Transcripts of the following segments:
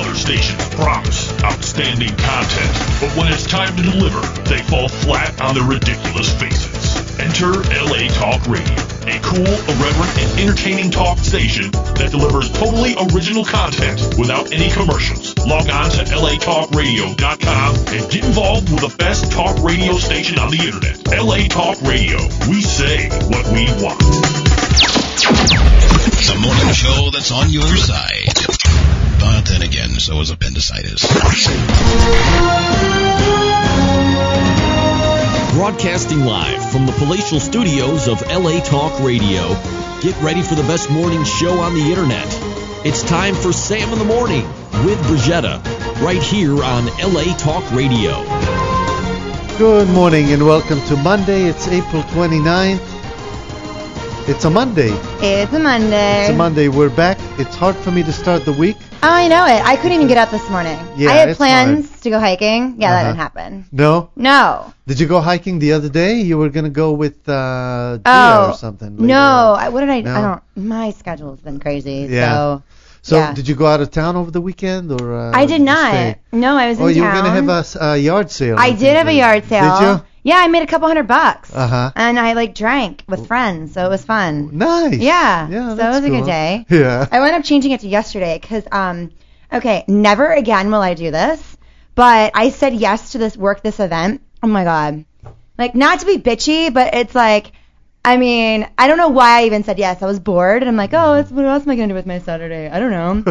other stations promise outstanding content, but when it's time to deliver, they fall flat on their ridiculous faces. Enter LA Talk Radio, a cool, irreverent, and entertaining talk station that delivers totally original content without any commercials. Log on to latalkradio.com and get involved with the best talk radio station on the internet. LA Talk Radio. We say what we want. The morning show that's on your side. But then again, so is appendicitis. Broadcasting live from the palatial studios of LA Talk Radio. Get ready for the best morning show on the internet. It's time for Sam in the Morning with Brigetta, right here on LA Talk Radio. Good morning and welcome to Monday. It's April 29th. It's a Monday. It's a Monday. It's a Monday. We're back. It's hard for me to start the week. Oh, I know it. I couldn't even get up this morning. Yeah, I had plans to go hiking. Yeah, that didn't happen. No? No. Did you go hiking the other day? You were going to go with Dia or something. Later. No. What did I... No? I don't... My schedule's been crazy. Yeah. So did you go out of town over the weekend? Or I did not. No, I was in town. Oh, you were going to have a yard sale. I did have a yard sale. Did you? Yeah, I made a couple $100. Uh-huh. And I drank with friends, so it was fun. Nice. Yeah. Yeah, so it was cool. a good day. Yeah. I wound up changing it to yesterday because, okay, never again will I do this, but I said yes to this event. Oh my God. Like, not to be bitchy, but it's like, I mean, I don't know why I even said yes. I was bored, and I'm like, what else am I going to do with my Saturday? I don't know.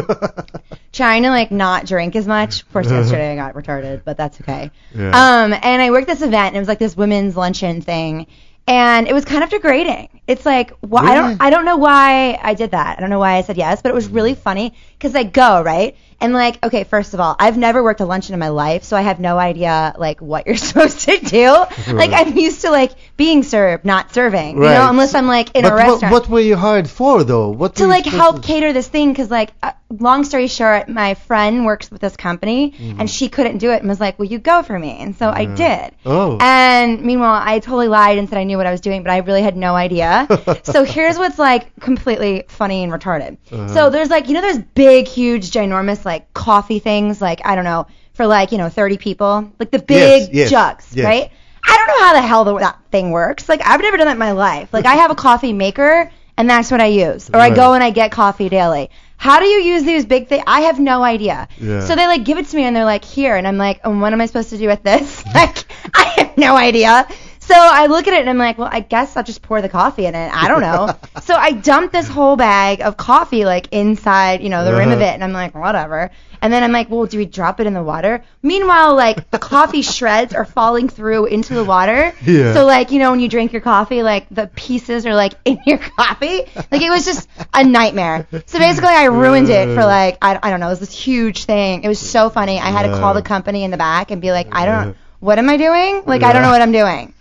Trying to, not drink as much. Of course, yesterday I got retarded, but that's okay. Yeah. And I worked this event, and it was like this women's luncheon thing, and it was kind of degrading. It's like, Really? I don't know why I did that. I don't know why I said yes, but it was really funny because I go, right? And okay, first of all, I've never worked a luncheon in my life, so I have no idea what you're supposed to do. Right. I'm used to being served, not serving. Right. You know, unless I'm in a restaurant. What were you hired for though? To help cater this thing, because long story short, my friend works with this company, and she couldn't do it, and was like, "Will you go for me?" And so I did. Oh. And meanwhile, I totally lied and said I knew what I was doing, but I really had no idea. So here's what's completely funny and retarded. So there's there's big, huge, ginormous coffee things, I don't know, for 30 people, the big jugs, yes. right? I don't know how the hell that thing works. I've never done that in my life. I have a coffee maker, and that's what I use. Or I go and I get coffee daily. How do you use these big things? I have no idea. Yeah. So they give it to me, and they're like, here. And I'm like, what am I supposed to do with this? I have no idea. So I look at it, and I'm like, well, I guess I'll just pour the coffee in it. I don't know. So I dumped this whole bag of coffee, inside, the rim of it. And I'm like, whatever. And then I'm like, well, do we drop it in the water? Meanwhile, the coffee shreds are falling through into the water. Yeah. So, when you drink your coffee, the pieces are, in your coffee. It was just a nightmare. So basically, I ruined it for, I don't know. It was this huge thing. It was so funny. I had to call the company in the back and be like, I don't know. What am I doing? I don't know what I'm doing.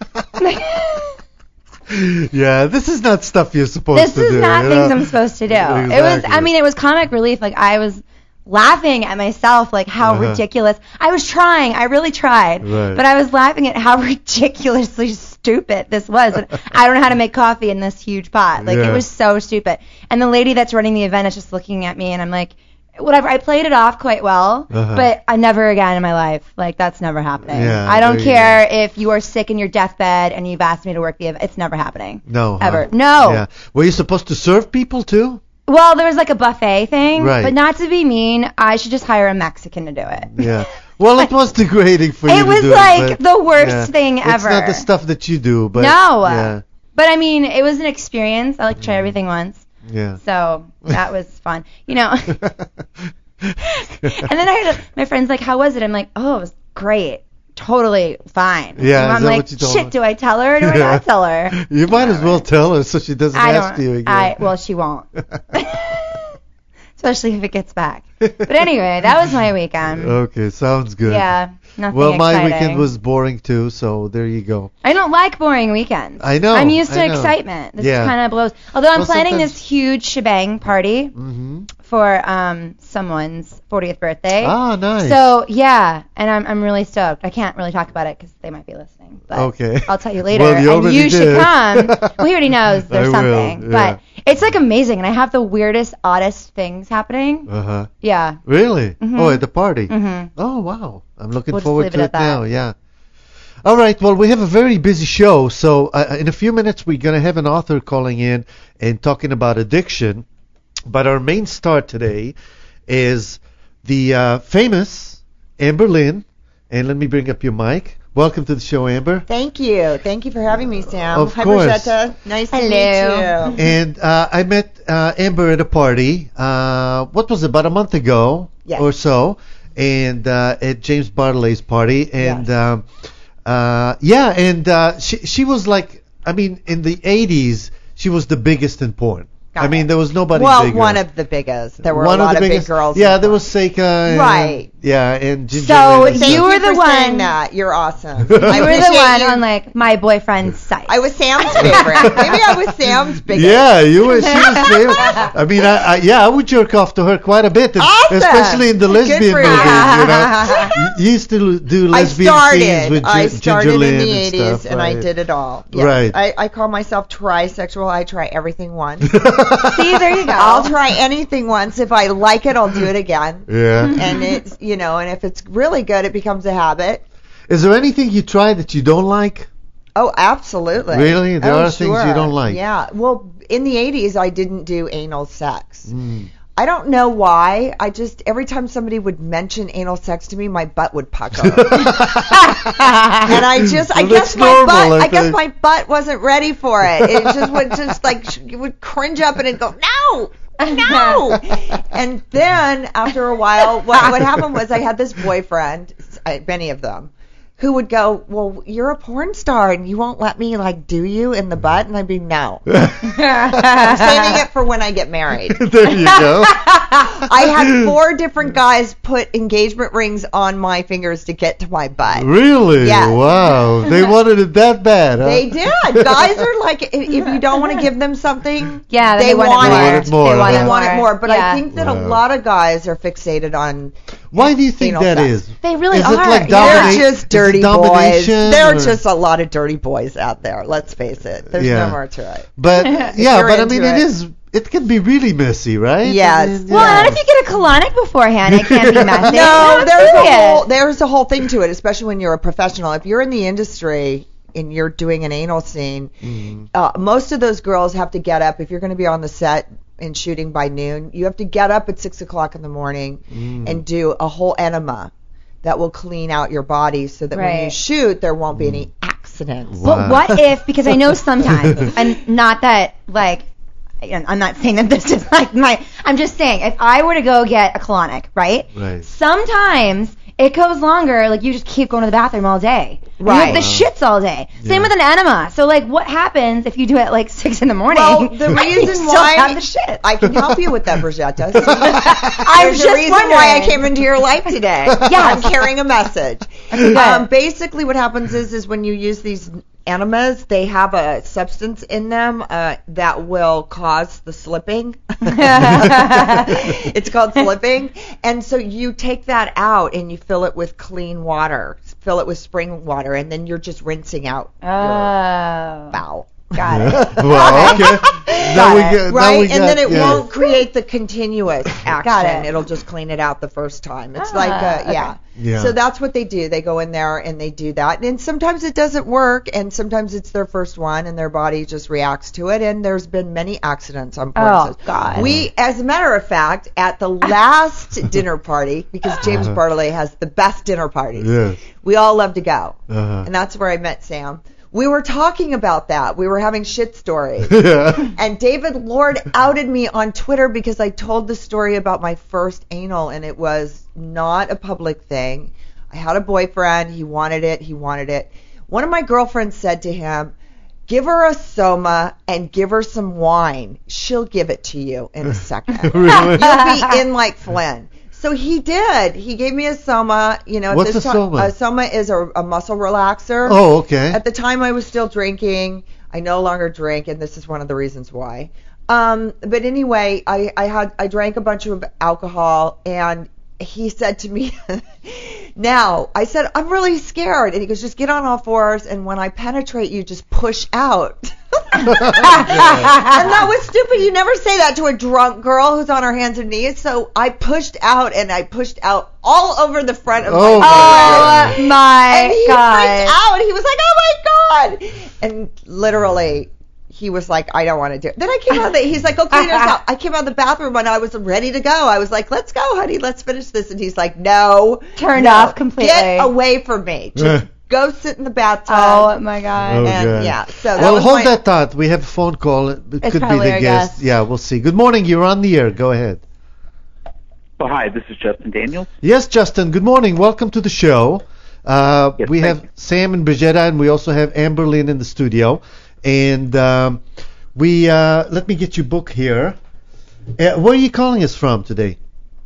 Yeah, this is not stuff you're supposed to do. This is not things I'm supposed to do. Exactly. It was comic relief. I was laughing at myself, how ridiculous. I was trying. I really tried. Right. But I was laughing at how ridiculously stupid this was. And I don't know how to make coffee in this huge pot. It was so stupid. And the lady that's running the event is just looking at me, and I'm like, whatever. I played it off quite well, but I never again in my life. That's never happening. Yeah, I don't care if you are sick in your deathbed and you've asked me to work the event. It's never happening. No. Ever. No. Yeah. Were you supposed to serve people too? Well, there was a buffet thing, right. But not to be mean, I should just hire a Mexican to do it. Yeah. Well, it was degrading for you to do it. It was the worst thing ever. It's not the stuff that you do, but no. Yeah. But I mean, it was an experience. I like to try everything once. Yeah. So that was fun. And then I heard my friend's like, how was it? I'm like, oh, it was great. Totally fine. Yeah, and I'm like, shit, do I tell her or do I not tell her? You might as well tell her so she doesn't ask you again. Well, she won't. Especially if it gets back. But anyway, that was my weekend. Okay, sounds good. Yeah, nothing Well, my exciting. weekend was boring too, so there you go. I don't like boring weekends. I know. I'm used to excitement. This kind of blows. Although I'm planning this huge shebang party for someone's 40th birthday. Ah, nice. So, yeah, and I'm really stoked. I can't really talk about it because they might be listening. But okay. I'll tell you later. Well, you and you did. should come. Well, he already knows there's something. Will, yeah. But It's like amazing, and I have the weirdest, oddest things happening. Uh-huh. Yeah. Really? Mhm. Oh, at the party? Mhm. Oh, wow. I'm looking We'll just forward leave to it it at that. now, yeah. All right, well, we have a very busy show, so in a few minutes we're going to have an author calling in and talking about addiction. But our main star today is the famous Amber Lynn. And let me bring up your mic. Welcome to the show, Amber. Thank you. Thank you for having me, Sam. Of Hi, course. Brigitte. Nice to meet Hello. you. And I met Amber at a party, what was it, about a month ago Yes. or so, and at James Bartolet's party. And she was like, I mean, in the 80s, she was the biggest in porn. Got I mean, it. there was nobody Well, bigger. one of the biggest. There were One a lot the of big biggest. girls. Yeah, in there porn. was Seika. And, Right. Yeah, and Ginger. So Lynn and Thank you stuff. were you the for saying one- that. You're awesome. You I were the appreciate one you. on like my boyfriend's site. I was Sam's favorite. Maybe I was Sam's biggest. Yeah, she was famous. I mean, I would jerk off to her quite a bit, and Awesome. especially in the Good lesbian for movies. you. You know, you used to do lesbian scenes with I Ginger started in Lynn the and 80s, stuff. and I right. did it all. Yes. Right. I call myself trisexual. I try everything once. See, there you go. I'll try anything once. If I like it, I'll do it again. Yeah. And it's, and if it's really good, it becomes a habit. Is there anything you try that you don't like? Oh, absolutely. Really? There are things you sure. don't like? Yeah. Well, in the 80s, I didn't do anal sex. Mm. I don't know why. Every time somebody would mention anal sex to me, my butt would pucker. And I Well, guess that's normal, I I guess think. my butt wasn't ready for it. It just would it would cringe up and it'd go, no. And then after a while, what happened was I had this boyfriend, many of them, who would go, well, you're a porn star and you won't let me do you in the butt, and I'd be no. I'm saving it for when I get married. There you go. I had 4 different guys put engagement rings on my fingers to get to my butt. Really? Yes. Wow. They wanted it that bad, huh? They did. Guys are like, if you don't want to give them something, Yeah, they want it more. it. more. They want They it want it more. But Yeah. I think that a Wow. lot of guys are fixated on. Why do you think anal that sex. is? They really Is are. it like yeah. They're just is it dirty boys. domination, There are or- just a lot of dirty boys out there. Let's face it. There's Yeah. no more to it. But yeah, you're but I into mean, it. it can be really messy, right? Yes. I mean, Well, yeah. and if you get a colonic beforehand, it can be messy. No, Period. there's a whole thing to it, especially when you're a professional. If you're in the industry and you're doing an anal scene, most of those girls have to get up. If you're going to be on the set and shooting by noon, you have to get up at 6 o'clock in the morning and do a whole enema that will clean out your body so that when you Right. shoot, there won't be any accidents. Wow. But what if, because I know sometimes, and not that, I'm not saying that this is I'm just saying, if I were to go get a colonic, right? Right. Sometimes it goes longer, you just keep going to the bathroom all day. You Right. have the shits all day. Same with an enema. So, what happens if you do it at 6 in the morning? Well, the and you reason still why have the shit. I can help you with that, Brigitte. I'm There's just a reason why I wondering. came into your life today. Yes. I'm carrying a message. Good. Basically, what happens is when you use these enemas, they have a substance in them that will cause the slipping. It's called slipping. And so you take that out and you fill it with clean water. Fill it with spring water, and then you're just rinsing out your Oh. bowel. Got it. Well, okay. Now we get, Right, now we and got, then it yeah. won't create the continuous action. Got it. It'll just clean it out the first time. It's Okay. Yeah. So that's what they do. They go in there and they do that. And sometimes it doesn't work, and sometimes it's their first one, and their body just reacts to it. And there's been many accidents on porn Oh, sets. God. We, as a matter of fact, at the last dinner party, because James Bartolet has the best dinner parties, Yes. we all love to go. Uh-huh. And that's where I met Sam. We were talking about that. We were having shit stories. Yeah. And David Lord outed me on Twitter because I told the story about my first anal, and it was not a public thing. I had a boyfriend. He wanted it. One of my girlfriends said to him, give her a Soma and give her some wine. She'll give it to you in a second. Really? You'll be in like Flynn. So he did. He gave me a Soma. At What's this a time, Soma? A Soma is a muscle relaxer. Oh, okay. At the time, I was still drinking. I no longer drink, and this is one of the reasons why. But anyway, I drank a bunch of alcohol, and he said to me, now, I said, I'm really scared. And he goes, just get on all fours, and when I penetrate you, just push out. And that was stupid. You never say that to a drunk girl who's on her hands and knees. So I pushed out, and I pushed out all over the front of my Oh my And he God. freaked out. He was like, oh my God. And literally, he was like, I don't want to do it. Then I came out he's like, go clean yourself. I came out of the bathroom and I was ready to go. I was like, let's go, honey, let's finish this. And he's like, no. Turned no, off completely. Get away from me. Just go sit in the bathtub. Oh my God. Oh, And God. yeah, so that Well, was hold my, that thought. We have a phone call. It could be probably the our guest. guest. Yeah, we'll see. Good morning. You're on the air. Go ahead. Well, hi, this is Justin Daniels. Yes, Justin. Good morning. Welcome to the show. Yes, We thank have you. Sam and Brigetta, and we also have Amber Lynn in the studio. And we let me get your book here. Where are you calling us from today?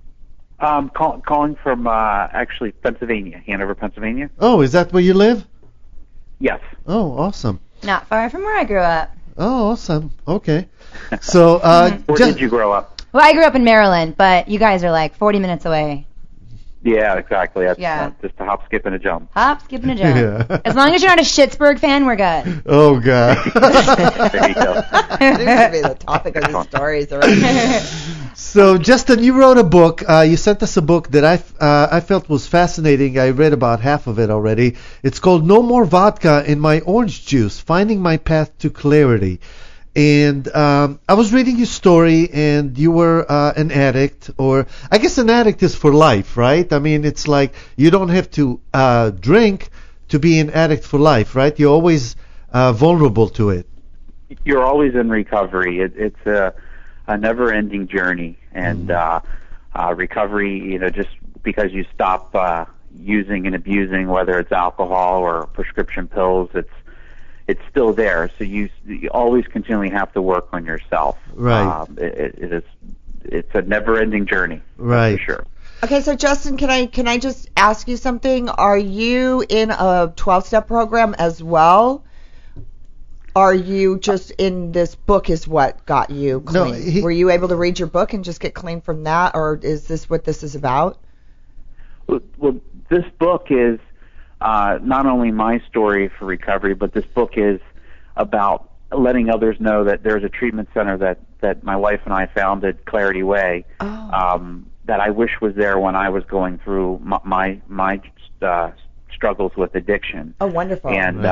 Calling from actually Pennsylvania, Hanover, Pennsylvania. Oh, is that where you live? Yes. Oh, awesome. Not far from where I grew up. Oh, awesome. Okay. So, Where did you grow up? Well, I grew up in Maryland, but you guys are like 40 minutes away. Yeah, exactly. That's Yeah. just a hop, skip, and a jump. Hop, skip, and a jump. Yeah. As long as you're not a Schittsburg fan, we're good. Oh, God. There you go. this should be the topic of the stories already. So, Justin, you wrote a book. You sent us a book that I felt was fascinating. I read about half of it already. It's called No More Vodka in My Orange Juice, Finding My Path to Clarity. And I was reading your story, and you were an addict, or I guess an addict is for life, right? I mean, it's like you don't have to drink to be an addict for life, right? You're always vulnerable to it. You're always in recovery. It's a never-ending journey, and recovery. Just because you stop using and abusing, whether it's alcohol or prescription pills, it's still there. So you always continually have to work on yourself. Right. It's a never-ending journey. Right. For sure. Okay, so Justin, can I just ask you something? Are you in a 12-step program as well? Are you just in this book is what got you clean? No, Were you able to read your book and just get clean from that, or is this what this is about? Well, this book is not only my story for recovery, but this book is about letting others know that there's a treatment center that my wife and I founded, Clarity Way, that I wish was there when I was going through my struggles with addiction. Oh, wonderful! And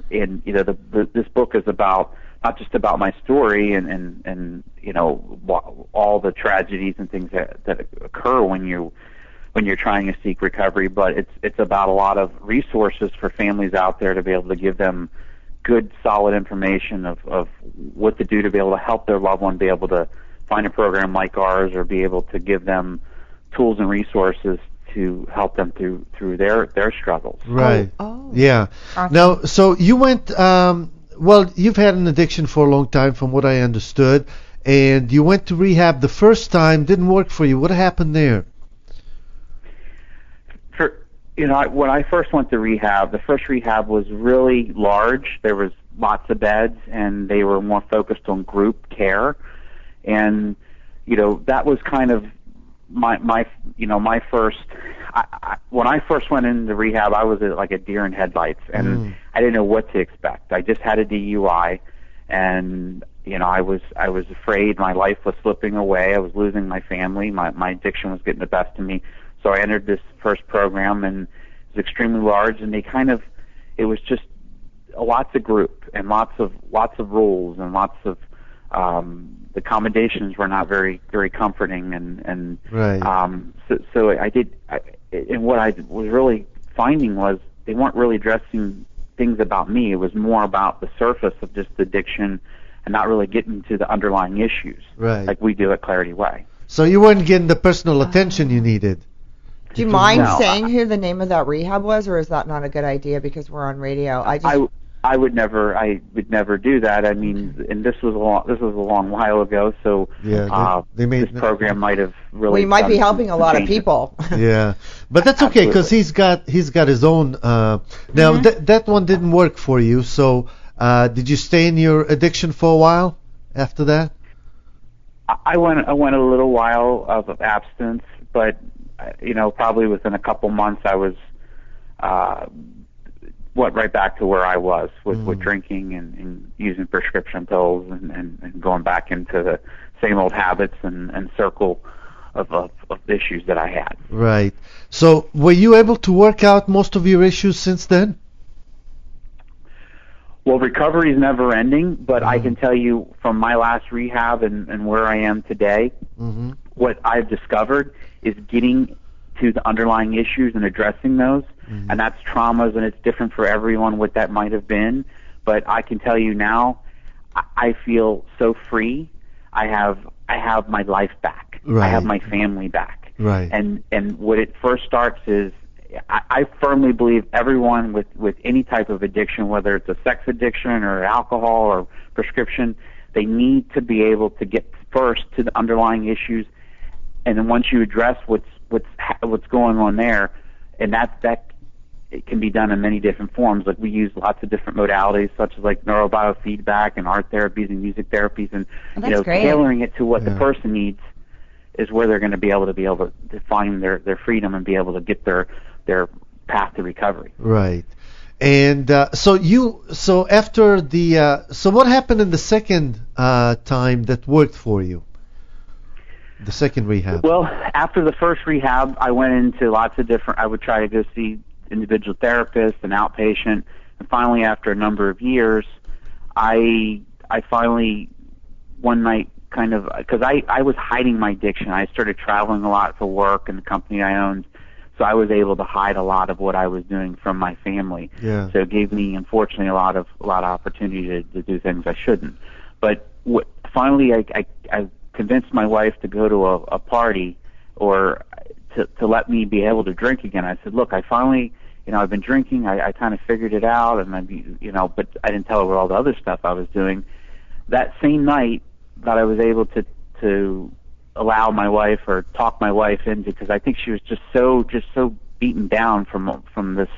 this book is about not just about my story and all the tragedies and things that occur when you're trying to seek recovery, but it's about a lot of resources for families out there to be able to give them good, solid information of what to do to be able to help their loved one be able to find a program like ours, or be able to give them tools and resources to help them through their struggles. Right. Oh. Yeah. Awesome. Now, so you went. Well, you've had an addiction for a long time, from what I understood, and you went to rehab the first time. Didn't work for you. What happened there? When I first went to rehab, the first rehab was really large. There was lots of beds, and they were more focused on group care. And that was kind of my first. When I first went into rehab, I was like a deer in headlights, and I didn't know what to expect. I just had a DUI, and I was afraid my life was slipping away. I was losing my family. My addiction was getting the best of me. So I entered this first program, and it was extremely large, and it was just lots of group and lots of rules and lots of the accommodations were not very, very comforting, and Right. So and what I was really finding was they weren't really addressing things about me. It was more about the surface of just addiction and not really getting to the underlying issues, Right. like we do at Clarity Way. So you weren't getting the personal attention you needed. Do you mind No. saying who the name of that rehab was, or is that not a good idea because we're on radio? I would never do that. I mean, and this was a long while ago, so Yeah, they made this program might have really. we might be done helping a some lot of changes. people. Yeah, but that's okay because he's got his own. Now that one didn't work for you. So did you stay in your addiction for a while after that? I went a little while of abstinence, but probably within a couple months, I was went right back to where I was with drinking and using prescription pills and going back into the same old habits and circle of issues that I had. Right. So were you able to work out most of your issues since then? Well, recovery is never ending, but I can tell you from my last rehab and where I am today, what I've discovered is getting to the underlying issues and addressing those. And that's traumas, and it's different for everyone what that might have been. But I can tell you now, I feel so free. I have my life back. Right. I have my family back. Right. And what it first starts is, I firmly believe everyone with any type of addiction, whether it's a sex addiction or alcohol or prescription, they need to be able to get first to the underlying issues, and then once you address what's going on there, and that it can be done in many different forms. Like we use lots of different modalities, such as like neurobiofeedback and art therapies and music therapies, and tailoring it to what the person needs is where they're going to be able to find their freedom and be able to get their path to recovery. Right. And so after so what happened in the second time that worked for you? The second rehab. Well, after the first rehab, I went into lots of different. I would try to go see individual therapists and outpatient, and finally, after a number of years, I finally one night because I was hiding my addiction. I started traveling a lot for work and the company I owned, so I was able to hide a lot of what I was doing from my family. Yeah. So it gave me, unfortunately, a lot of opportunity to do things I shouldn't. But finally, I convinced my wife to go to a party or to let me be able to drink again. I said, look, I finally, I've been drinking. I kind of figured it out, and but I didn't tell her what all the other stuff I was doing. That same night that I was able to allow my wife or talk my wife into, because I think she was just so beaten down from this.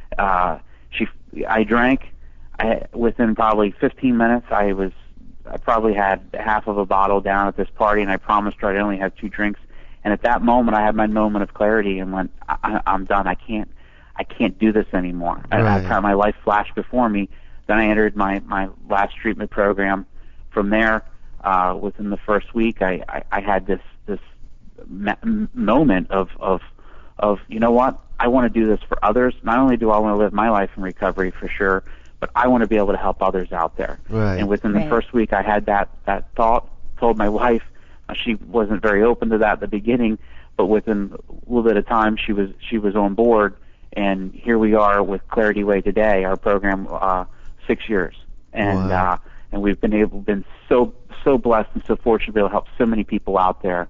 I drank. Within probably 15 minutes, I probably had half of a bottle down at this party, and I promised her I'd only have 2 drinks. And at that moment, I had my moment of clarity and went, I'm done. I can't do this anymore. Right. My life flashed before me. Then I entered my last treatment program. From there, within the first week, I had this moment of you know what? I want to do this for others. Not only do I want to live my life in recovery for sure, but I want to be able to help others out there. Right. And within the first week, I had that thought. Told my wife. She wasn't very open to that at the beginning, but within a little bit of time, she was on board. And here we are with Clarity Way today. Our program 6 years, and wow. And we've been so blessed and so fortunate to be able to help so many people out there.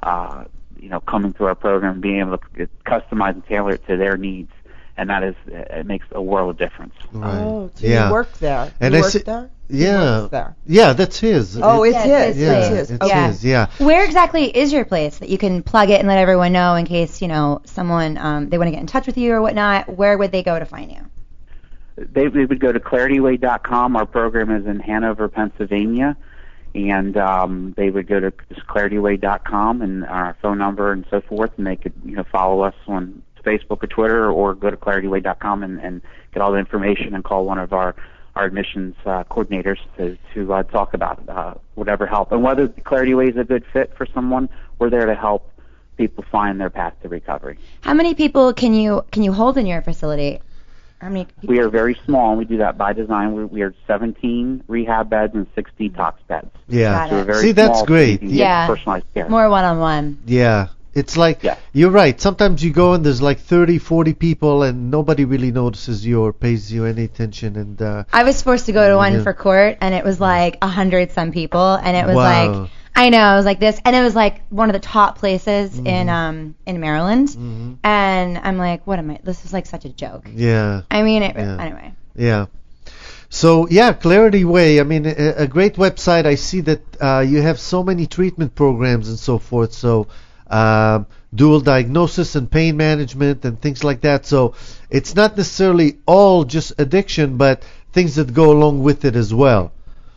Coming through our program, being able to customize and tailor it to their needs. And it makes a world of difference. Right. Oh, so you worked there. And you worked there? Yeah. There. Yeah, that's his. Oh, it's his. Yeah, It's his. it's Okay. his. Yeah. Where exactly is your place that you can plug it and let everyone know in case, someone, they want to get in touch with you or whatnot? Where would they go to find you? They would go to ClarityWay.com. Our program is in Hanover, Pennsylvania. And they would go to ClarityWay.com and our phone number and so forth, and they could follow us on Facebook or Twitter, or go to ClarityWay.com and get all the information and call one of our admissions coordinators to talk about whatever help. And whether Clarity Way is a good fit for someone, we're there to help people find their path to recovery. How many people can you hold in your facility? How many people? We are very small, and we do that by design. We are 17 rehab beds and 6 detox beds. Yeah. Got So we're it. very See, that's small, great. So you can get Yeah. personalized care. More one-on-one. Yeah. It's like, Yeah. you're right. Sometimes you go and there's like 30, 40 people and nobody really notices you or pays you any attention. And I was forced to go to one Yeah. for court, and it was like 100 some people, and it was Wow. like, I know, it was like this, and it was like one of the top places in Maryland, and I'm like, what am I? This is like such a joke. yeah. I mean, Yeah. anyway. Yeah. So, yeah, Clarity Way, I mean, a great website. I see that you have so many treatment programs and so forth. So, dual diagnosis and pain management and things like that. So, it's not necessarily all just addiction, but things that go along with it as well.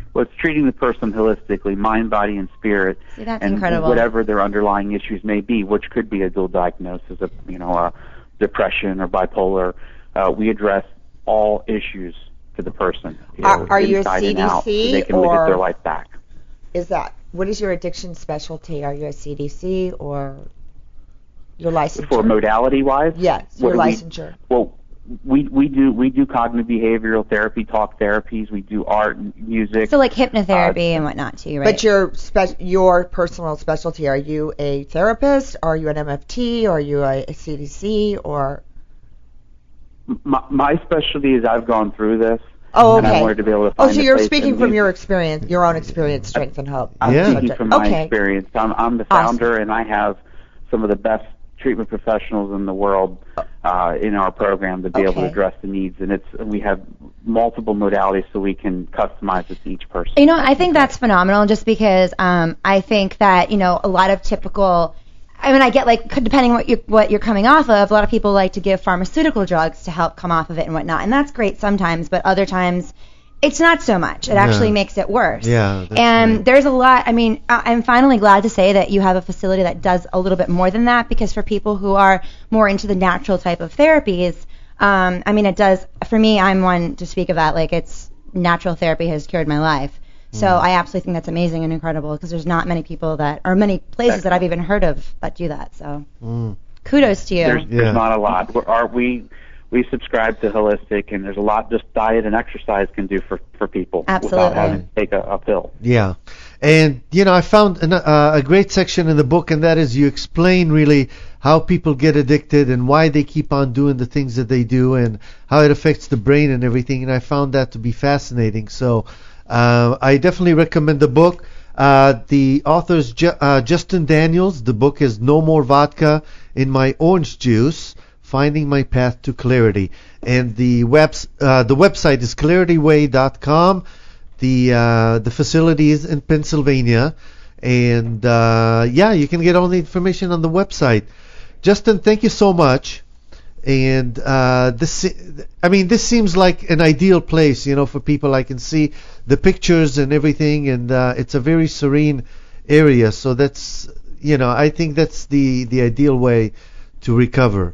Well, it's treating the person holistically, mind, body, and spirit, See, that's and incredible. whatever their underlying issues may be, which could be a dual diagnosis of, depression or bipolar. We address all issues for the person. Are you a inside and out, so CDC they can get or their life back. What is your addiction specialty? Are you a CDC or your licensure? For modality-wise? Yes, your licensure. We do cognitive behavioral therapy, talk therapies. We do art and music. So like hypnotherapy and whatnot too, right? But your personal specialty, are you a therapist? Are you an MFT? Or are you a CDC? Or my specialty is I've gone through this. Oh, and I okay. wanted to be able to find So you're a place speaking and from we- your experience, your own experience, strength and hope. I'm Yeah. speaking from my Okay. experience. I'm the founder, and I have some of the best treatment professionals in the world in our program to be able to Okay. address the needs. And we have multiple modalities, so we can customize it to each person. You know, I think that's phenomenal just because I think that, a lot of typical, I get like, depending on what you're coming off of, a lot of people like to give pharmaceutical drugs to help come off of it and whatnot. And that's great sometimes, but other times it's not so much. It actually makes it worse. Yeah, that's And right. there's a lot, I'm finally glad to say that you have a facility that does a little bit more than that, because for people who are more into the natural type of therapies, it does, for me, I'm one to speak of that, like it's natural therapy has cured my life. So I absolutely think that's amazing and incredible, because there's not many people many places that I've even heard of that do that. So kudos to you. There's not a lot. We subscribe to holistic, and there's a lot just diet and exercise can do for people Absolutely. without having to take a pill. Yeah. And, I found a great section in the book, and that is you explain really how people get addicted and why they keep on doing the things that they do and how it affects the brain and everything. And I found that to be fascinating. So I definitely recommend the book. The author's Justin Daniels. The book is No More Vodka in My Orange Juice, Finding My Path to Clarity. And the website is clarityway.com. The facility is in Pennsylvania. And you can get all the information on the website. Justin, thank you so much. And this seems like an ideal place, for people. I can see the pictures and everything, and it's a very serene area. So that's, I think that's the ideal way to recover.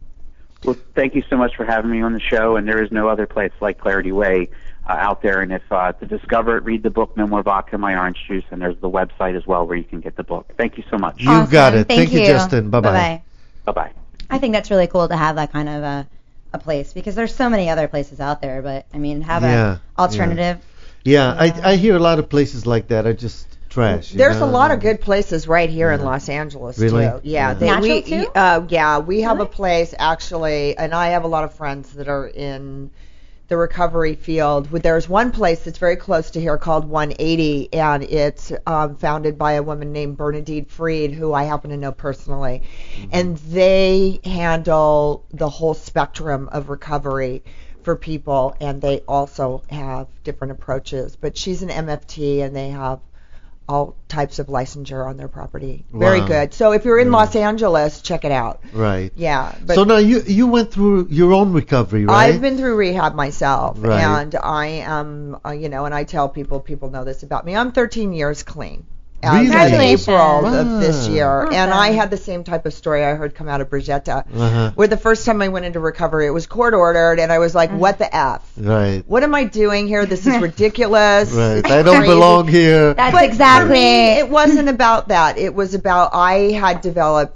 Well, thank you so much for having me on the show, and there is no other place like Clarity Way out there. And if to discover it, read the book No More Vodka, My Orange Juice, and there's the website as well where you can get the book. Thank you so much. You've got it. Thank you, Justin. Bye-bye. Bye-bye. Bye-bye. I think that's really cool to have that kind of a place, because there's so many other places out there, but have an alternative. Yeah, I hear a lot of places like that are just trash. There's a lot of good places right here in Los Angeles Really? too. Yeah, Natural too? We have a place actually, and I have a lot of friends that are in the recovery field. There's one place that's very close to here called 180, and it's founded by a woman named Bernadine Freed, who I happen to know personally. And they handle the whole spectrum of recovery for people, and they also have different approaches. But she's an MFT, and they have all types of licensure on their property. Very Wow. good. So if you're in Los Angeles, check it out. Right. Yeah. But So now you went through your own recovery, right? I've been through rehab myself, Right. and I am, and I tell people know this about me. I'm 13 years clean. As of Congratulations. April of this year. Awesome. And I had the same type of story I heard come out of Brigitta, Uh-huh. where the first time I went into recovery, it was court ordered, and I was like, what the F? Right. What am I doing here? This is ridiculous. Right. It's I don't crazy. belong here. That's But exactly. for me, it wasn't about that. It was about I had developed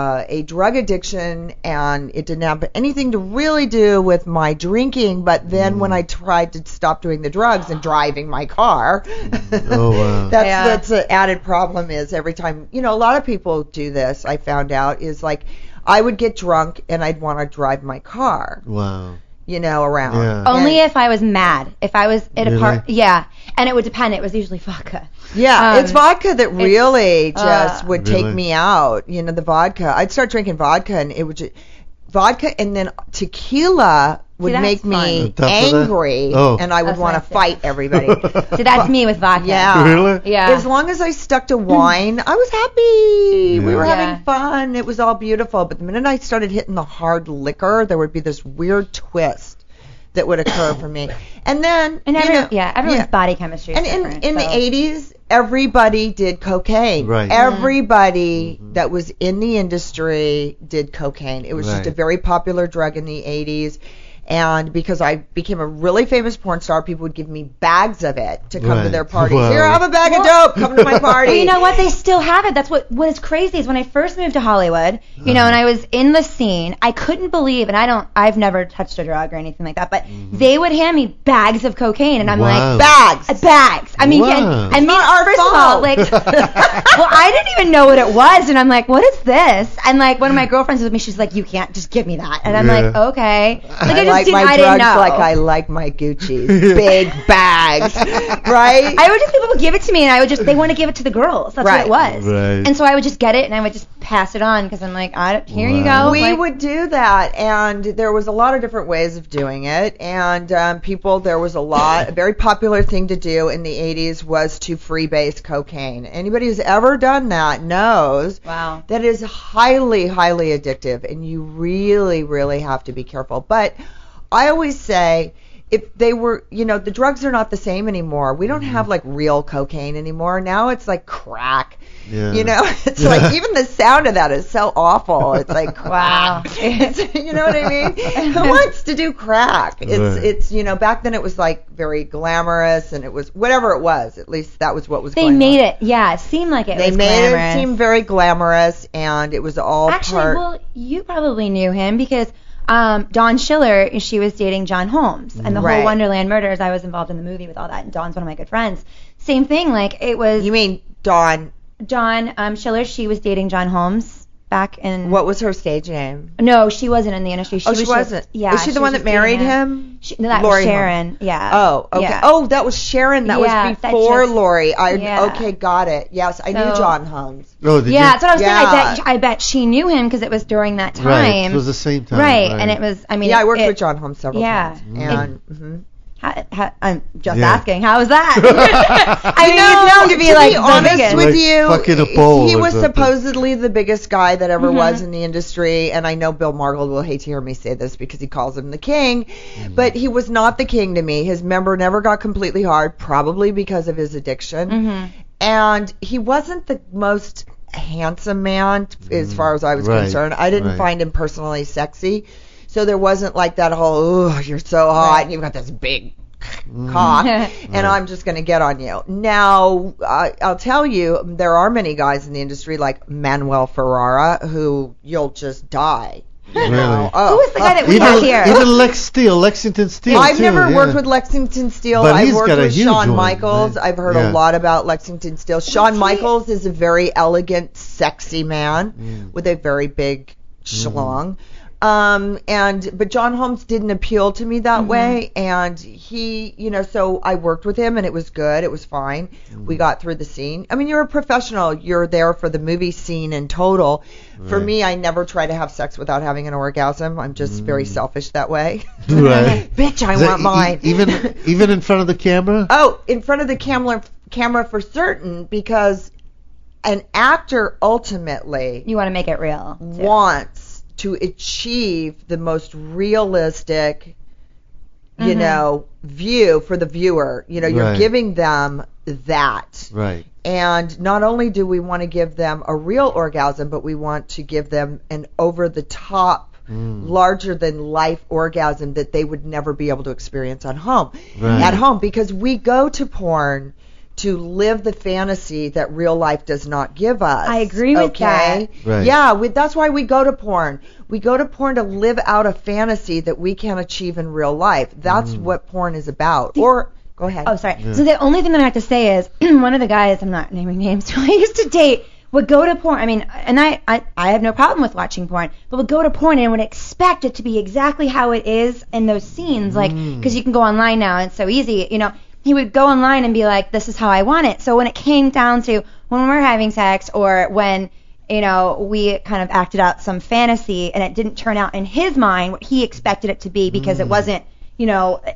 a drug addiction, and it didn't have anything to really do with my drinking. But then when I tried to stop doing the drugs and driving my car, Oh, wow. that's the added problem is every time, a lot of people do this, I found out, is like I would get drunk and I'd want to drive my car, Wow. around. Yeah. Only if I was mad. If I was at a Really? part, yeah. And it would depend. It was usually vodka. Yeah, it's vodka that really just would Really? take me out. The vodka. I'd start drinking vodka, and it would just vodka, and then tequila would that's make me fun. On top of that? angry, Oh. and I would That's want to what I fight everybody. See, that's me with vodka. Yeah. Really? Yeah. As long as I stuck to wine, I was happy. We were Yeah. having fun. It was all beautiful. But the minute I started hitting the hard liquor, there would be this weird twist that would occur for me. And then, And everyone's yeah. body chemistry is And different. in the 80s, everybody did cocaine. Right. Everybody that was in the industry did cocaine. It was just Right. a very popular drug in the 80s. And because I became a really famous porn star, people would give me bags of it to come to Right. their parties. Wow. Here, have a bag of dope. Come to my party. Well, you know what? They still have it. That's what is crazy is when I first moved to Hollywood, you know, and I was in the scene, I couldn't believe, and I've never touched a drug or anything like that, but they would hand me bags of cocaine, and I'm Wow. like, Bags. bags. I mean, Wow. I mean, first of all, fault. like, well, I didn't even know what it was, and I'm like, what is this? And like, one of my girlfriends was with me, she's like, you can't just give me that, and I'm Yeah. like, okay. Like, I like my I didn't drugs know. like I like my Gucci's. Big bags. Right? I would just, people would give it to me, and I would just, they want to give it to the girls. That's Right. what it was. Right. And so I would just get it, and I would just pass it on, because I'm like, here you Wow. go. We Like, would do that, and there was a lot of different ways of doing it. And there was a very popular thing to do in the 80s was to freebase cocaine. Anybody who's ever done that knows Wow. that is highly, highly addictive, and you really, really have to be careful. But I always say, if they were, the drugs are not the same anymore. We don't have like real cocaine anymore. Now it's like crack. Yeah. It's like even the sound of that is so awful. It's like Wow. you know what I mean? Who wants to do crack? Right. It's back then it was like very glamorous, and it was whatever it was. At least that was what was They going made on. it, yeah, it seemed like it They was made glamorous. it seem very glamorous, and it was all Actually, part. well, you probably knew him because Dawn Schiller, she was dating John Holmes, and the Right. whole Wonderland Murders. I was involved in the movie with all that, and Dawn's one of my good friends. Same thing, like it was You mean Dawn? Dawn Schiller. She was dating John Holmes back in. What was her stage name? No, she wasn't in the industry. She Oh, was she just- wasn't. Yeah, Is she the one was that just dating married him? No, that Lori was Sharon. Yeah. Oh, okay. Yeah. Oh, that was Sharon. That Yeah, was that before just- Lori. yeah. Okay, got it. Yes, I knew So- John Holmes. Oh, did Yeah, you? that's what I was Yeah. saying. I bet she knew him because it was during that time. Right. It was the same time. Right, and it was. I mean, Yeah, I worked it- with John Holmes several yeah. times. And I'm just Yeah. asking, how was that? I mean, No, he's known to be like the honest biggest. with Like you, fucking a pole he or was something. supposedly the biggest guy that ever was in the industry, and I know Bill Margold will hate to hear me say this because he calls him the king, but he was not the king to me. His member never got completely hard, probably because of his addiction, and he wasn't the most handsome man as far as I was Right, concerned. I didn't right. find him personally sexy, so there wasn't like that whole, oh, you're so hot, and you've got this big cock, and I'm just going to get on you. Now, I'll tell you, there are many guys in the industry like Manuel Ferrara who you'll just die. You know? Really? Who was the guy that we even, have here? even Lexington Steele. I've too, never yeah. worked with Lexington Steele. But I've he's worked got a with huge Shawn one, Michaels. right? I've heard Yeah. a lot about Lexington Steele. Shawn Michaels is a very elegant, sexy man with a very big schlong. But John Holmes didn't appeal to me that way, and he, so I worked with him, and it was good. It was fine. We got through the scene. I mean, you're a professional. You're there for the movie scene in total. For Right. me, I never try to have sex without having an orgasm. I'm just very selfish that way. Right. Bitch, I Is that want mine. even in front of the camera? Oh, in front of the camera for certain, because an actor ultimately You want to make it real. too. wants to achieve the most realistic, view for the viewer. You're Right. giving them that. Right. And not only do we want to give them a real orgasm, but we want to give them an over-the-top, larger-than-life orgasm that they would never be able to experience at home. Right. Because we go to porn to live the fantasy that real life does not give us. I agree with okay? that. Right. Yeah, that's why we go to porn. We go to porn to live out a fantasy that we can't achieve in real life. That's what porn is about. Or go ahead. Oh, sorry. So the only thing that I have to say is one of the guys, I'm not naming names, who I used to date would go to porn. I mean, and I have no problem with watching porn, but would go to porn and would expect it to be exactly how it is in those scenes, like, because you can go online now and it's so easy, He would go online and be like, this is how I want it. So when it came down to when we're having sex or when, we kind of acted out some fantasy and it didn't turn out in his mind what he expected it to be because it wasn't,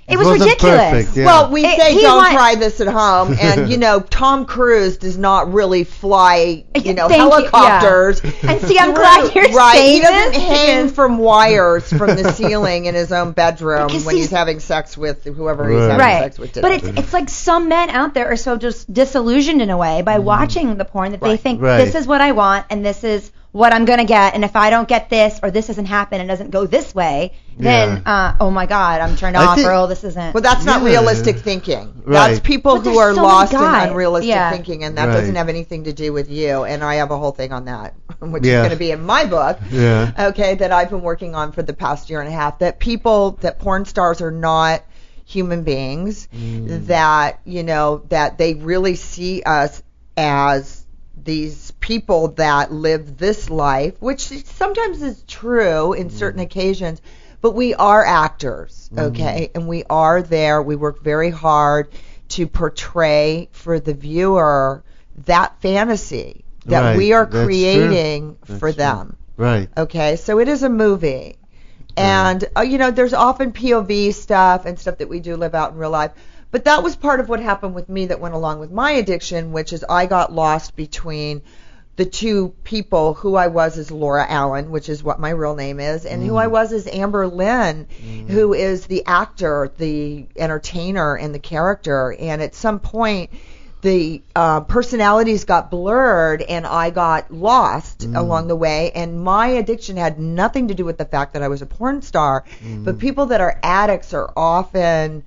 It was wasn't ridiculous. perfect, yeah. Well, we say He don't want- try this at home, and Tom Cruise does not really fly, Thank you, helicopters. And see, I'm glad you're right. saying He doesn't this hang because- from wires from the ceiling in his own bedroom Because when he's he's- having sex with whoever he's Right. having Right. sex with. But today. it's like some men out there are so just disillusioned in a way by watching the porn that they Right. think Right. this is what I want and this is what I'm going to get, and if I don't get this or this doesn't happen and doesn't go this way, then oh my God, I'm turned I off think- or oh, this isn't. Well, that's not Yeah. realistic thinking. Right. That's people But who there's are so many lost in guys. unrealistic Yeah. thinking, and that Right. doesn't have anything to do with you. And I have a whole thing on that, which Yeah. is going to be in my book. Yeah. Okay, that I've been working on for the past year and a half. That porn stars are not human beings. That that they really see us as these people that live this life, which sometimes is true in certain occasions, but we are actors, okay? And we are there. We work very hard to portray for the viewer that fantasy that Right. we are That's true. creating That's for true. them. Right. Okay, so it is a movie. And, there's often POV stuff and stuff that we do live out in real life. But that was part of what happened with me that went along with my addiction, which is I got lost between the two people, who I was as Laura Allen, which is what my real name is, and who I was as Amber Lynn, who is the actor, the entertainer, and the character. And at some point, the personalities got blurred and I got lost along the way, and my addiction had nothing to do with the fact that I was a porn star, but people that are addicts are often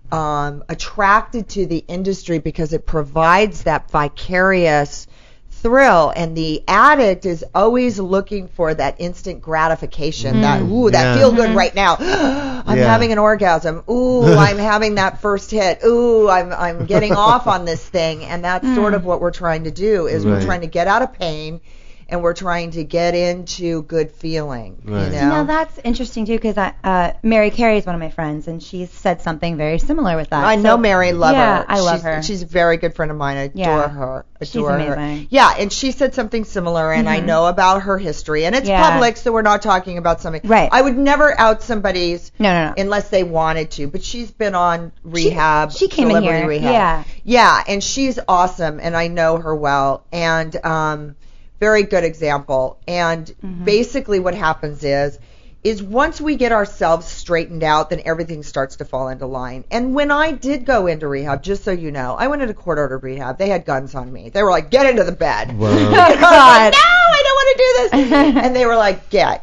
attracted to the industry because it provides that vicarious thrill, and the addict is always looking for that instant gratification, that Yeah. feel good right now. I'm Yeah. having an orgasm. Ooh, I'm having that first hit. Ooh, I'm getting off on this thing, and that's sort of what we're trying to do. Is we're Right. trying to get out of pain, and we're trying to get into good feeling. Right. You Now know. that's interesting too, because Mary Carey is one of my friends, and she's said something very similar with that. I know Mary, love yeah, her. I love her. She's a very good friend of mine. I adore Yeah. her. She's Adore her. amazing. Yeah, and she said something similar, and I know about her history, and it's Yeah. public, so we're not talking about something. Right. I would never out somebody's No. unless they wanted to, but she's been on rehab. She came in celebrity here. Rehab. Yeah. Yeah, and she's awesome, and I know her well, and very good example. And basically what happens is once we get ourselves straightened out, then everything starts to fall into line. And when I did go into rehab, just so you know, I went into court-ordered rehab. They had guns on me. They were like, get into the bed. Wow. And I was like, no, I don't want to do this. And they were like,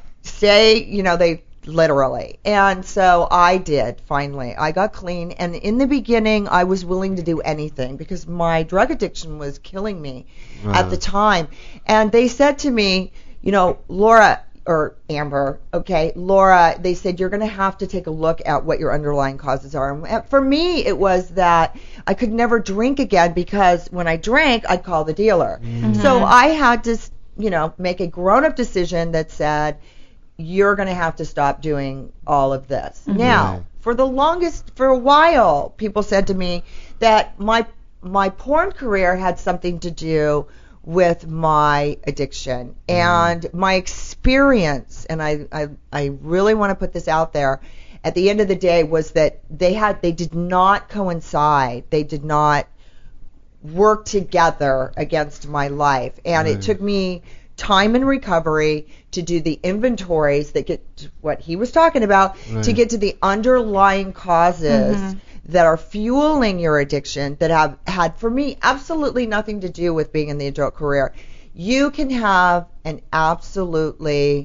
stay, they literally. And so I did, finally. I got clean. And in the beginning, I was willing to do anything because my drug addiction was killing me at the time. And they said to me, Laura, or Amber, okay, Laura, they said, you're going to have to take a look at what your underlying causes are. And for me, it was that I could never drink again because when I drank, I'd call the dealer. So I had to, make a grown-up decision that said, you're going to have to stop doing all of this. Now, for a while, people said to me that my porn career had something to do with my addiction and my experience, and I really want to put this out there. At the end of the day, was that they did not coincide. They did not work together against my life, and it took me time in recovery to do the inventories that get to what he was talking about, to get to the underlying causes that are fueling your addiction, that have had, for me, absolutely nothing to do with being in the adult career. You can have an absolutely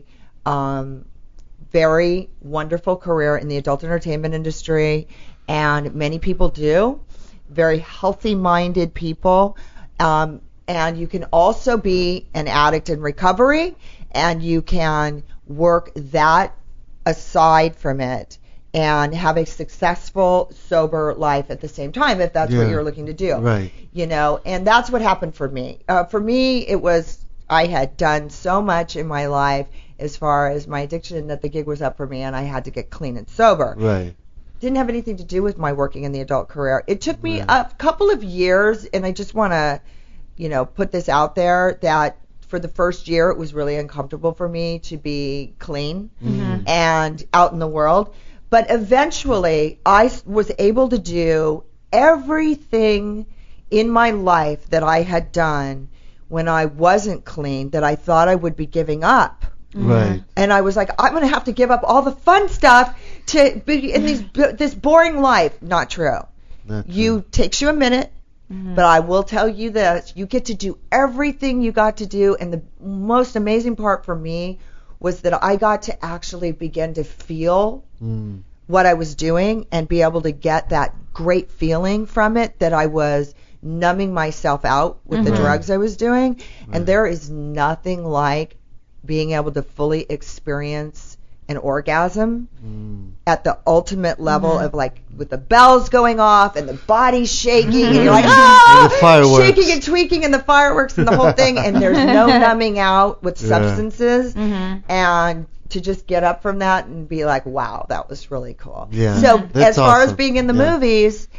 very wonderful career in the adult entertainment industry, and many people do, very healthy-minded people, and you can also be an addict in recovery, and you can work that aside from it and have a successful, sober life at the same time, if that's what you're looking to do. Right. And that's what happened for me. For me, it was, I had done so much in my life as far as my addiction that the gig was up for me, and I had to get clean and sober. Right. Didn't have anything to do with my working in the adult career. It took me a couple of years, and I just want to, put this out there, that for the first year, it was really uncomfortable for me to be clean and out in the world. But eventually, I was able to do everything in my life that I had done when I wasn't clean that I thought I would be giving up. Right. And I was like, I'm going to have to give up all the fun stuff to be in this boring life. Not true. Takes you a minute, but I will tell you this. You get to do everything you got to do. And the most amazing part for me was that I got to actually begin to feel what I was doing and be able to get that great feeling from it that I was numbing myself out with the drugs I was doing. And there is nothing like being able to fully experience an orgasm at the ultimate level of like with the bells going off and the body shaking and you're like, and the fireworks. shaking and tweaking and the fireworks and the whole thing, and there's no numbing out with substances, and to just get up from that and be like, wow, that was really cool. Yeah, so that's as far as awesome. being in the movies,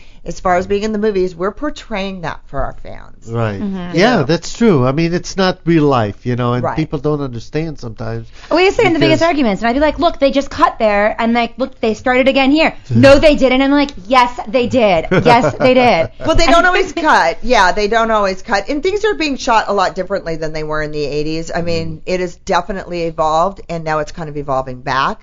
we're portraying that for our fans. Right. Mm-hmm. Yeah, that's true. I mean, it's not real life, and Right. people don't understand sometimes. We used to get in the biggest Because- arguments, and I'd be like, look, they just cut there, and like, look, they started again here. No, they didn't. I'm like, yes, they did. Yes, they did. Well, they don't always cut. Yeah, they don't always cut. And things are being shot a lot differently than they were in the 80s. I mean, it has definitely evolved, and now it's kind of evolving back.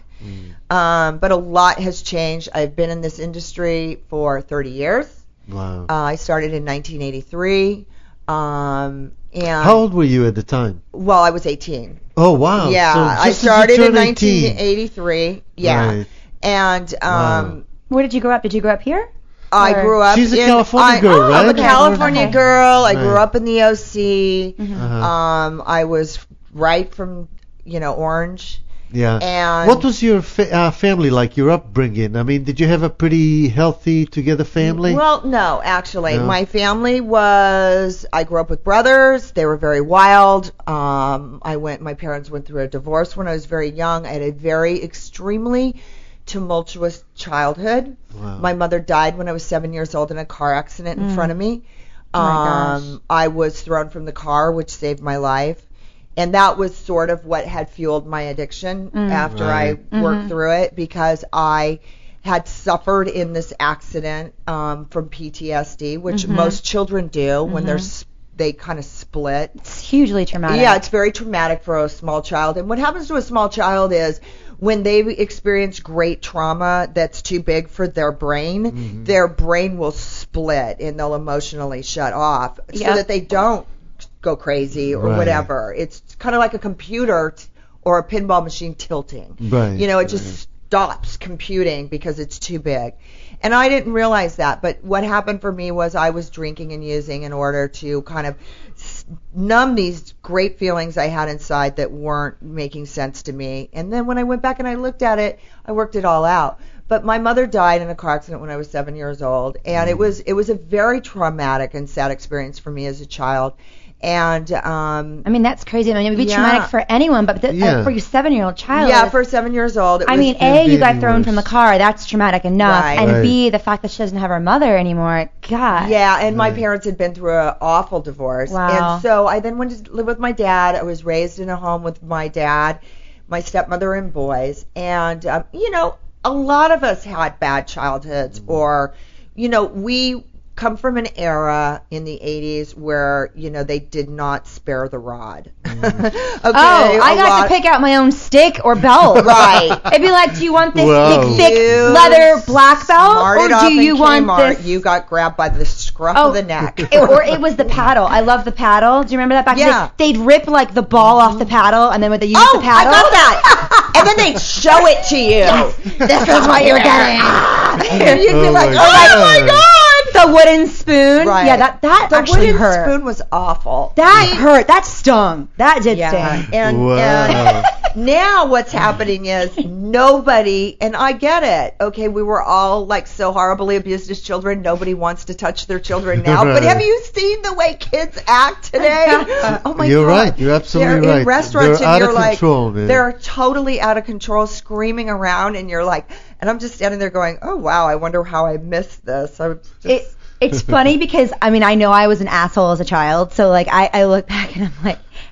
But a lot has changed. I've been in this industry for 30 years. Wow. I started in 1983. And How old were you at the time? well, I was 18. Oh, wow. Yeah, So I just as you started in turned 18. 1983. Yeah. Right. And Wow. Where did you grow up? Did you grow up here? I Or- grew up She's a in California girl, I'm right? a California Okay. girl. I grew Right. up in the OC. Uh-huh. I was right from, Orange. Yeah. And What was your family like, your upbringing? I mean, did you have a pretty healthy, together family? Well, no, actually. No? My family I grew up with brothers. They were very wild. My parents went through a divorce when I was very young. I had a very extremely tumultuous childhood. Wow. My mother died when I was 7 years old in a car accident in front of me. Oh my gosh. I was thrown from the car, which saved my life. And that was sort of what had fueled my addiction after Right. I worked through it, because I had suffered in this accident from PTSD, which most children do when they kind of split. It's hugely traumatic. Yeah, it's very traumatic for a small child. And what happens to a small child is when they experience great trauma that's too big for their brain, their brain will split and they'll emotionally shut off so Yep. that they don't go crazy or Right. whatever. It's kind of like a computer or a pinball machine tilting. Right. It just stops computing because it's too big. And I didn't realize that, but what happened for me was I was drinking and using in order to kind of numb these great feelings I had inside that weren't making sense to me. And then when I went back and I looked at it, I worked it all out. But my mother died in a car accident when I was 7 years old, and it was a very traumatic and sad experience for me as a child. And I mean, that's crazy. I mean, it would be Yeah. traumatic for anyone, but Yeah. for your 7-year-old child. yeah, for 7 years old, it I was mean, can't A, be you got any thrown worse. from the car. That's traumatic enough. Right. And Right. B, the fact that she doesn't have her mother anymore. God. Yeah, and my parents had been through an awful divorce. Wow. And so I then went to live with my dad. I was raised in a home with my dad, my stepmother, and boys. And, a lot of us had bad childhoods, or, we come from an era in the 80s where, they did not spare the rod. Oh, I got to pick out my own stick or belt. Right. It'd be like, do you want this Wow. big, thick You leather black belt, Smarted or off do in you want Kmart, this? You got grabbed by the scruff of the neck. Or it was the paddle. I love the paddle. Do you remember that back in the Yeah. day? They'd rip like the ball off the paddle, and then when they use Oh, the paddle, I got that. And then they'd show it to you. this is what you're getting. And you'd be Oh like, my oh my God. God. The wooden spoon. Right. Yeah, that The actually wooden hurt. spoon was awful. That hurt. That stung. That did Yeah. sting. And Wow. now what's happening is nobody, and I get it. Okay, we were all like so horribly abused as children. Nobody wants to touch their children now. But have you seen the way kids act today? Oh my You're God. right. You're absolutely They're right. in restaurants They're and out you're of like, control, man. they're totally out of control, screaming around, and you're like, and I'm just standing there going, oh wow, I wonder how I missed this. I was just, It's funny because I mean I know I was an asshole as a child, so like I look back and I'm like,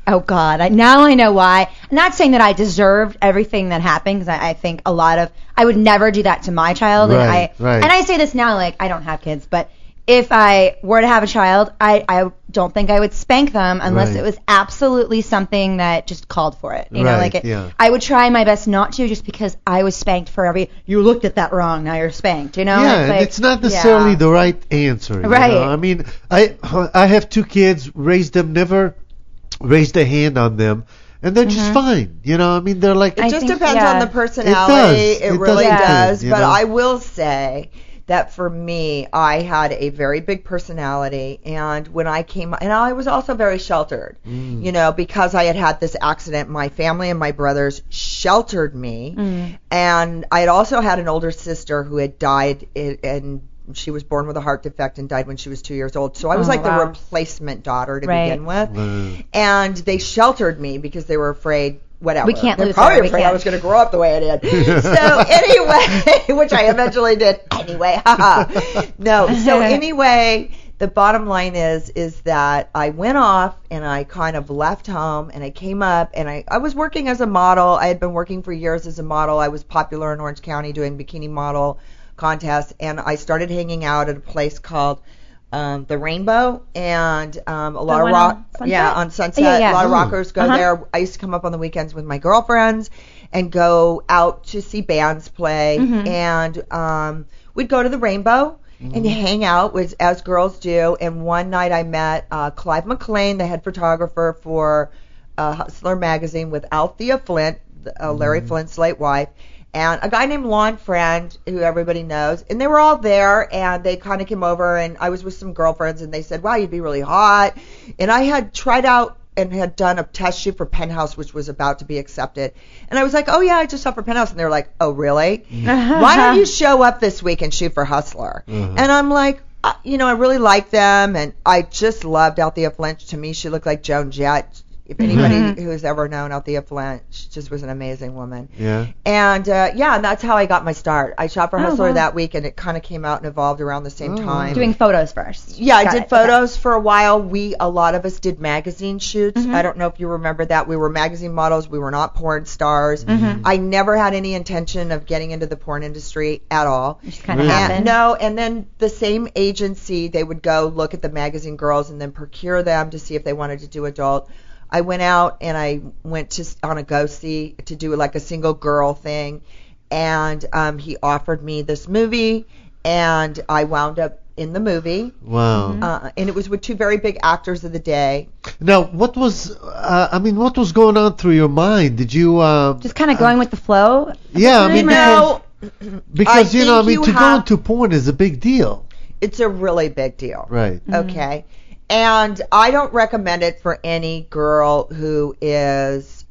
Oh God, now I know why. I'm not saying that I deserved everything that happened, because I think I would never do that to my child. Right, and I say this now, like, I don't have kids, but if I were to have a child, I don't think I would spank them unless it was absolutely something that just called for it. You know, like I would try my best not to, just because I was spanked for you looked at that wrong, now you're spanked. You know? Yeah, and it's not necessarily the right answer. Right. You know? I mean, I have 2 kids, raised them, never raised a hand on them. And they're just fine, you know. I mean, they're like. It just depends on the personality. It really does. But I will say that for me, I had a very big personality, and when I came, and I was also very sheltered, you know, because I had this accident. My family and my brothers sheltered me, and I had also had an older sister who had died, and she was born with a heart defect and died when she was 2 years old. So I was the replacement daughter to begin with, and they sheltered me because they were afraid. Whatever. We can't lose her. Probably afraid I was going to grow up the way I did. So anyway, which I eventually did anyway. No. So anyway, the bottom line is that I went off and I kind of left home and I came up and I was working as a model. I had been working for years as a model. I was popular in Orange County doing bikini model contests, and I started hanging out at a place called the Rainbow, and a lot of rock, on Sunset. A lot of rockers go there. I used to come up on the weekends with my girlfriends and go out to see bands play, and we'd go to the Rainbow and hang out as girls do. And one night I met Clive McLean, the head photographer for Hustler magazine, with Althea Flint, Larry Flint's late wife, and a guy named Lon Friend, who everybody knows. And they were all there, and they kind of came over, and I was with some girlfriends, and they said, wow, you'd be really hot. And I had tried out and had done a test shoot for Penthouse, which was about to be accepted. And I was like, oh, yeah, I just saw for Penthouse. And they were like, oh, really? Why don't you show up this week and shoot for Hustler? And I'm like, you know, I really like them, and I just loved Althea Flint. To me, she looked like Joan Jett. If anybody who's ever known Althea Flint, she just was an amazing woman. Yeah. And and that's how I got my start. I shot for Hustler that week, and it kind of came out and evolved around the same time. Doing photos first. Yeah, I did photos for a while. A lot of us did magazine shoots. I don't know if you remember that. We were magazine models. We were not porn stars. I never had any intention of getting into the porn industry at all. It just kind of happened. No, and then the same agency, they would go look at the magazine girls and then procure them to see if they wanted to do adult. I went out and I went on a go-see to do like a single girl thing, and he offered me this movie, and I wound up in the movie. Wow. And it was with 2 very big actors of the day. Now, what was going on through your mind? Did you just kind of going with the flow? Yeah, I mean, because to go into porn is a big deal. It's a really big deal. Right. Okay. And I don't recommend it for any girl who is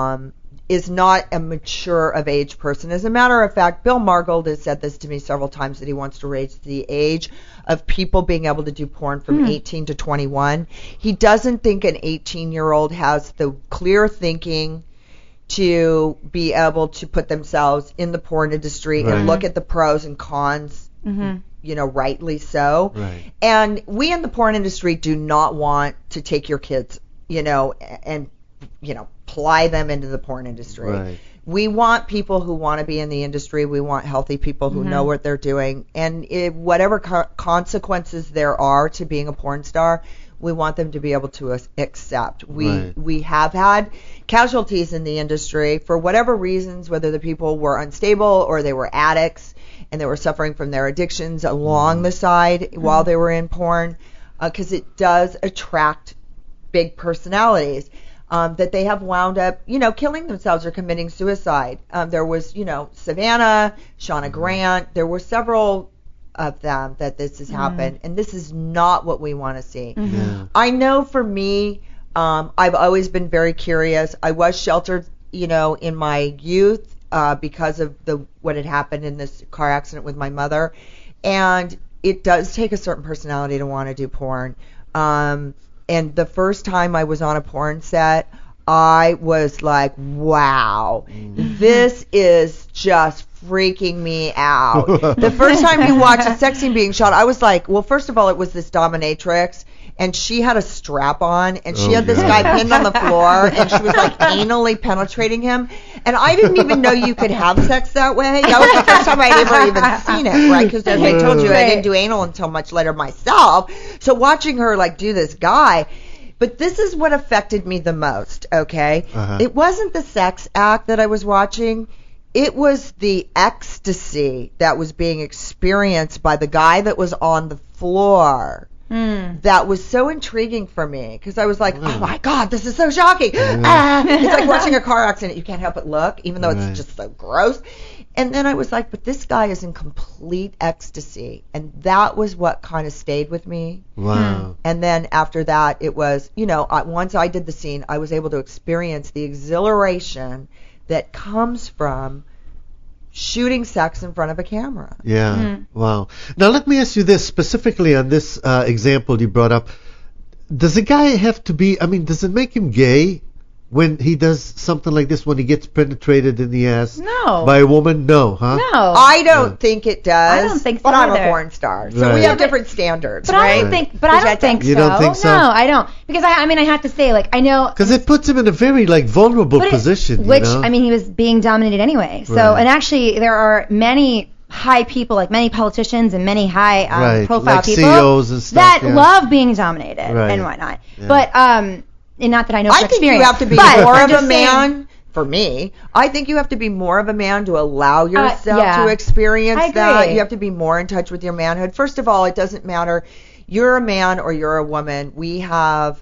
not a mature of age person. As a matter of fact, Bill Margold has said this to me several times, that he wants to raise the age of people being able to do porn from 18 to 21. He doesn't think an 18-year-old has the clear thinking to be able to put themselves in the porn industry and look at the pros and cons. You know, rightly so. Right. And we in the porn industry do not want to take your kids, you know, and, you know, ply them into the porn industry. Right. We want people who want to be in the industry. We want healthy people who know what they're doing. And whatever consequences there are to being a porn star, we want them to be able to accept. We have had casualties in the industry for whatever reasons, whether the people were unstable or they were addicts, and they were suffering from their addictions along the side while they were in porn, because it does attract big personalities that they have wound up, you know, killing themselves or committing suicide. There was, you know, Savannah, Shauna Grant. There were several of them that this has happened, and this is not what we want to see. Yeah. I know for me, I've always been very curious. I was sheltered, you know, in my youth. Because of what had happened in this car accident with my mother, and it does take a certain personality to want to do porn. And the first time I was on a porn set, I was like, wow, this is just freaking me out. The first time you watch a sex scene being shot, I was like, well, first of all, it was this dominatrix, and she had a strap on, and she had this guy pinned on the floor, and she was like anally penetrating him. And I didn't even know you could have sex that way. That was the first time I'd ever even seen it, right? Because as I told you, I didn't do anal until much later myself. So watching her like do this guy. But this is what affected me the most, okay? It wasn't the sex act that I was watching. It was the ecstasy that was being experienced by the guy that was on the floor. That was so intriguing for me because I was like, oh my God, this is so shocking. It's like watching a car accident. You can't help but look, even though it's just so gross. And then I was like, but this guy is in complete ecstasy. And that was what kind of stayed with me. Wow. And then after that, it was, once I did the scene, I was able to experience the exhilaration that comes from shooting sex in front of a camera. Yeah. Wow. Now let me ask you this, specifically on this example you brought up. Does a guy have to be, does it make him gay when he does something like this, when he gets penetrated in the ass by a woman? No, huh? No. I don't think it does. I don't think so But I'm either. a porn star, so we have different standards, But right? I don't think. But I don't think so. You don't think so? No, I don't. Because I have to say, like, I know. Because it puts him in a very vulnerable position. Which you know? he was being dominated anyway. So, Right. and actually, there are many high people, like many politicians and many high profile like people CEOs and stuff, that yeah. love being dominated Right. and whatnot. Yeah. But and not that I know from I think experience. you have to be but more I'm of a just saying- man. For me, I think you have to be more of a man to allow yourself yeah. to experience I agree. that. You have to be more in touch with your manhood. First of all, it doesn't matter. You're a man or you're a woman. We have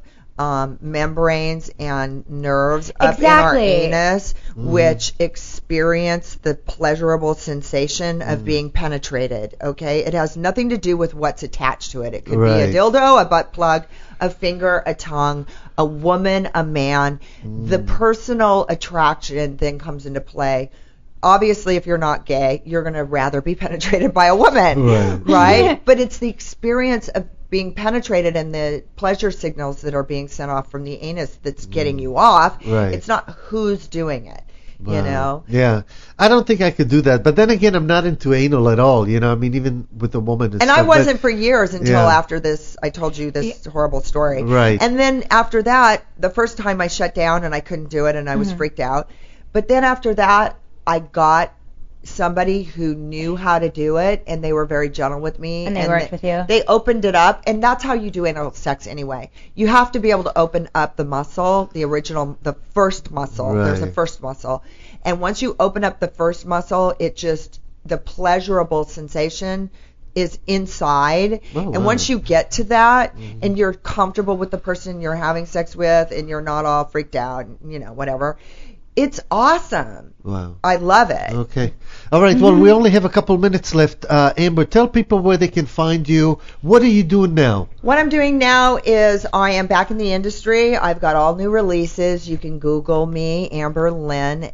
membranes and nerves up in our anus, which experience the pleasurable sensation of being penetrated. Okay, it has nothing to do with what's attached to it. It could be a dildo, a butt plug, a finger, a tongue, a woman, a man. The personal attraction then comes into play. Obviously, if you're not gay, you're going to rather be penetrated by a woman, right? But it's the experience of being penetrated and the pleasure signals that are being sent off from the anus that's getting you off. Right. It's not who's doing it, Wow. you know? Yeah. I don't think I could do that. But then again, I'm not into anal at all. Even with a woman. And I wasn't for years until Yeah. after this, I told you this horrible story. Right. And then after that, the first time I shut down and I couldn't do it and I was freaked out. But then after that, I got somebody who knew how to do it, and they were very gentle with me. And they worked with you. They opened it up, and that's how you do anal sex anyway. You have to be able to open up the muscle, the first muscle. Right. There's a first muscle. And once you open up the first muscle, the pleasurable sensation is inside. Oh, and wow. once you get to that and you're comfortable with the person you're having sex with and you're not all freaked out, whatever, it's awesome. Wow. I love it. Okay. All right. Well, we only have a couple minutes left. Amber, tell people where they can find you. What are you doing now? What I'm doing now is I am back in the industry. I've got all new releases. You can Google me, Amber Lynn,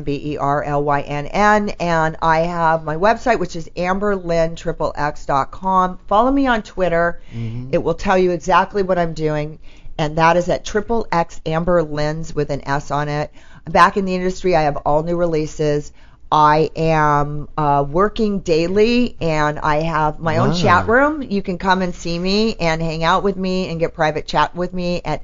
AmberLynn, and I have my website, which is AmberLynnXXX.com. Follow me on Twitter. It will tell you exactly what I'm doing, and that is at XXX Amber Lynn's with an S on it. I'm back in the industry. I have all new releases. I am working daily, and I have my own chat room. You can come and see me and hang out with me and get private chat with me at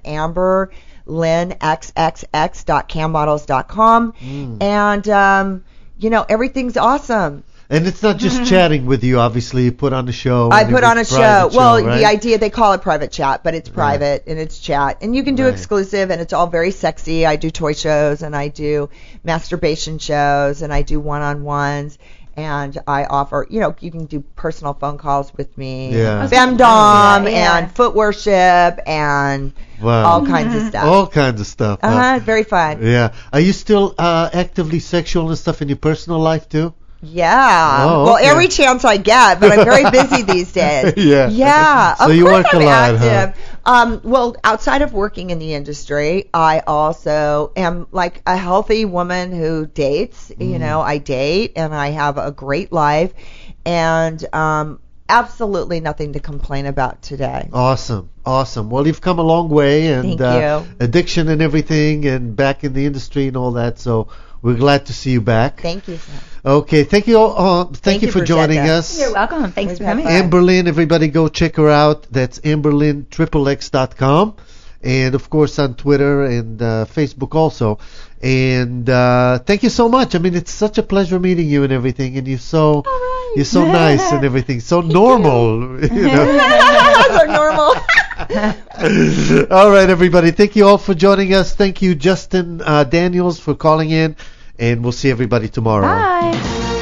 AmberLynnXXX.cammodels.com. And, everything's awesome. And it's not just chatting with you, obviously. You put on a show. I put on a show. Well, right? the idea, they call it private chat, but it's private and it's chat. And you can do exclusive, and it's all very sexy. I do toy shows, and I do masturbation shows, and I do one-on-ones. And I offer, you can do personal phone calls with me. Yeah. Femdom and foot worship and all kinds of stuff. All kinds of stuff. Very fun. Yeah. Are you still actively sexual and stuff in your personal life, too? Yeah. Oh, Well, okay. every chance I get, but I'm very busy these days. Yeah. Yeah. So of you course work I'm a lot, active. Well, outside of working in the industry, I also am like a healthy woman who dates. I date and I have a great life. And absolutely nothing to complain about today. Awesome. Well, you've come a long way, and Thank you. addiction and everything, and back in the industry and all that. So we're glad to see you back. Thank you, Sam. Okay, thank you all. Thank you for joining Brigetta. us. You're welcome. Thanks We've for had coming. fun. Amberlynn, everybody go check her out. That's AmberlynnXXX.com. And, of course, on Twitter and Facebook also. And thank you so much. I mean, it's such a pleasure meeting you and everything. And you're so nice and everything. So normal. You know. So normal. All right, everybody. Thank you all for joining us. Thank you, Justin Daniels, for calling in. And we'll see everybody tomorrow. Bye.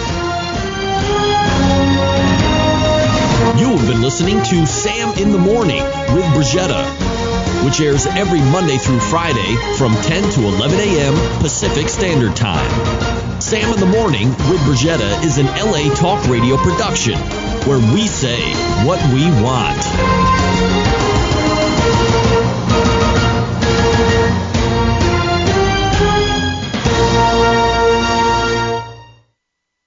You have been listening to Sam in the Morning with Brigetta, which airs every Monday through Friday from 10 to 11 a.m. Pacific Standard Time. Sam in the Morning with Brigetta is an LA Talk Radio production where we say what we want.